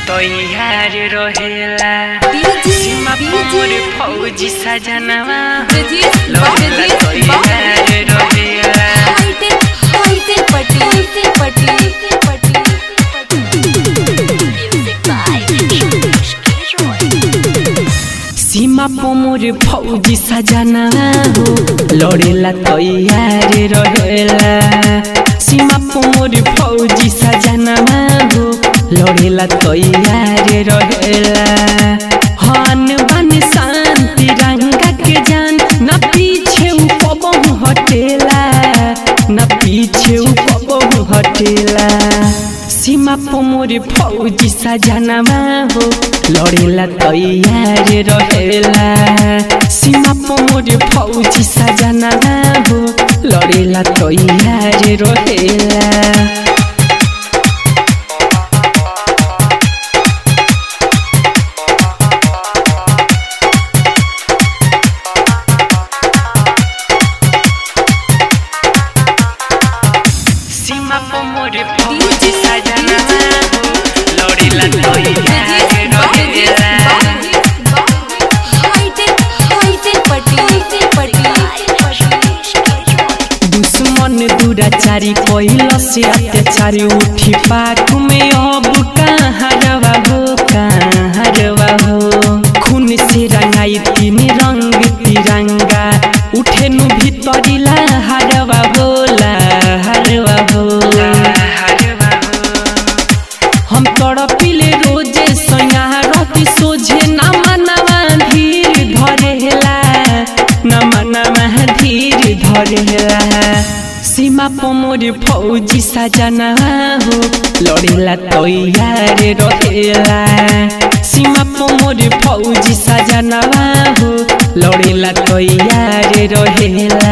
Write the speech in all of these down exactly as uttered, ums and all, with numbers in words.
तैयार रहेला सीमा पर फौजी सजनवा लड़ेला तैयार रहेला सीमा पर फौजी सजनवा हो लड़ेला तैयार रहेला सीमा पर फौजी सजनवा हो लड़ेला तैयार रहेला हन बन शांति रंगा के जान न पीछे कबहू हटेला न पीछे कबहू हटेला सीमा पर फौजी सजनवा हो लड़ेला तैयार रहेला सीमा पर फौजी सजनवा हो लड़ेला तैयार रहेला सीमा पर फौजी सजनवा हो लड़ेला तैयार रहेला दुश्मन दुराचारी कोइला से अत्याचारी उठी पाक में अब कहाँ रवा हो कहाँ रवा हो खून से रंगाई तीन रंग तिरंगा उठे नु भीतरिला हरवा होला हरवा होला हम तड़पिले रोजे सैया रहती सोझे ना मनवा धीर धरेला ना मनवा धीर धरेला सीमा पर फौजी सजनवा हो लड़ेला तैयार रहेला सीमा पर फौजी सजनवा हो लड़ेला तैयार रहेला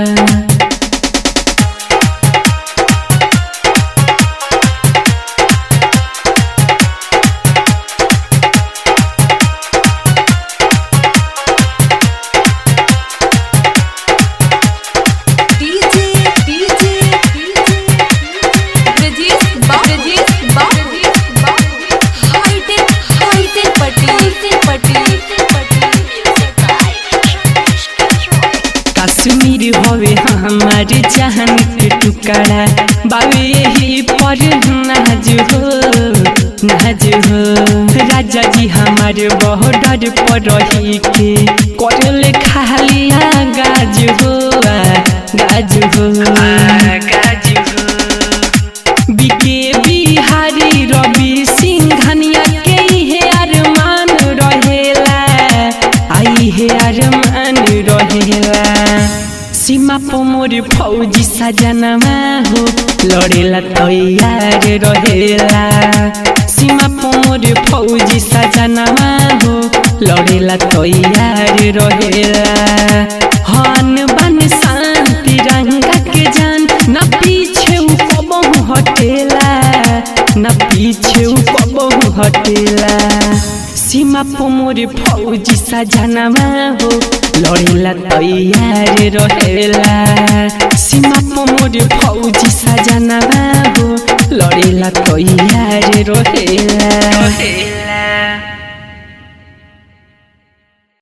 कश्मीर होवे हमार जहान के टुकड़ा बाबे यही पर नाज हो नाज हो राजा जी हमार बॉर्डर पर रही के करले खालिया गाज हो गाज हो गाज हो बीके बिहारी रवि सिंघनिया के हे अरमान रहेला आई हे अरमान रहेला सीमा पर फौजी सजनवा हो लड़ेला तैयार रहेला सीमा पर फौजी सजनवा हो लड़ेला तैयार रहेला हन बन शांति रंगा के जान न पीछे कबहू हटेला न पीछे कबहू हटेला सीमा पर फौजी सजनवा हो लड़ेला तैयार रहेला सीमा पर फौजी सजनवा हो लड़ेला तैयार रहेला।